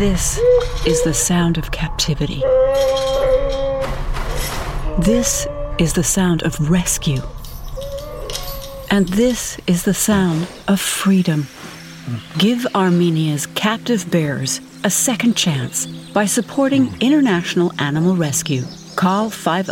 This is the sound of captivity. This is the sound of rescue. And this is the sound of freedom. Give Armenia's captive bears a second chance by supporting International Animal Rescue. Call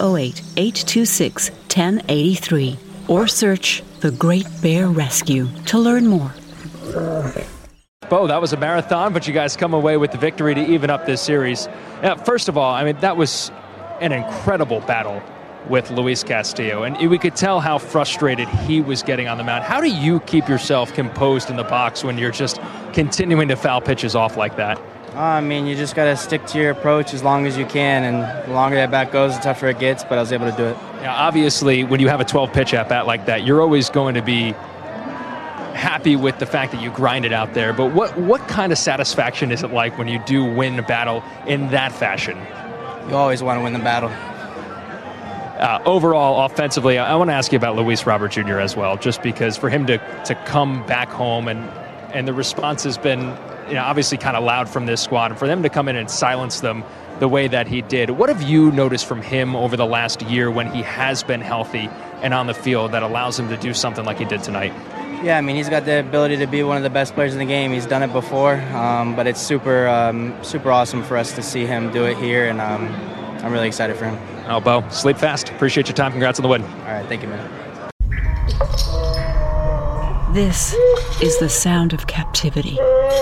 508-826-1083 or search The Great Bear Rescue to learn more. Bo, that was a marathon, but you guys come away with the victory to even up this series. Now, first of all, I mean, that was an incredible battle with Luis Castillo, and we could tell how frustrated he was getting on the mound. How do you keep yourself composed in the box when you're just continuing to foul pitches off like that? I mean, you just got to stick to your approach as long as you can, and the longer that bat goes, the tougher it gets, but I was able to do it. Yeah, obviously, when you have a 12-pitch at-bat like that, you're always going to be happy with the fact that you grind it out there, but what kind of satisfaction is it like when you do win a battle in that fashion? You always want to win the battle. Overall, offensively, I want to ask you about Luis Robert Jr. as well, just because for him to come back home and the response has been obviously kind of loud from this squad, and for them to come in and silence them the way that he did. What have you noticed from him over the last year when he has been healthy and on the field that allows him to do something like he did tonight? Yeah, I mean, he's got the ability to be one of the best players in the game. He's done it before, but it's super awesome for us to see him do it here, and I'm really excited for him. Oh, Bo, sleep fast. Appreciate your time. Congrats on the win. All right, thank you, man. This is the sound of captivity.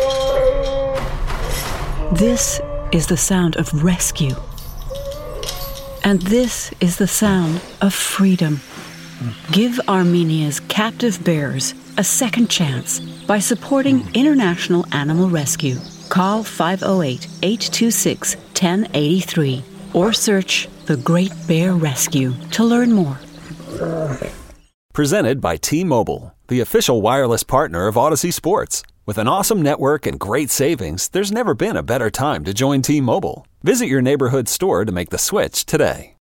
This is the sound of rescue. And this is the sound of freedom. Give Armenia's captive bears a second chance by supporting International Animal Rescue. Call 508-826-1083 or search The Great Bear Rescue to learn more. Presented by T-Mobile, the official wireless partner of Odyssey Sports. With an awesome network and great savings, there's never been a better time to join T-Mobile. Visit your neighborhood store to make the switch today.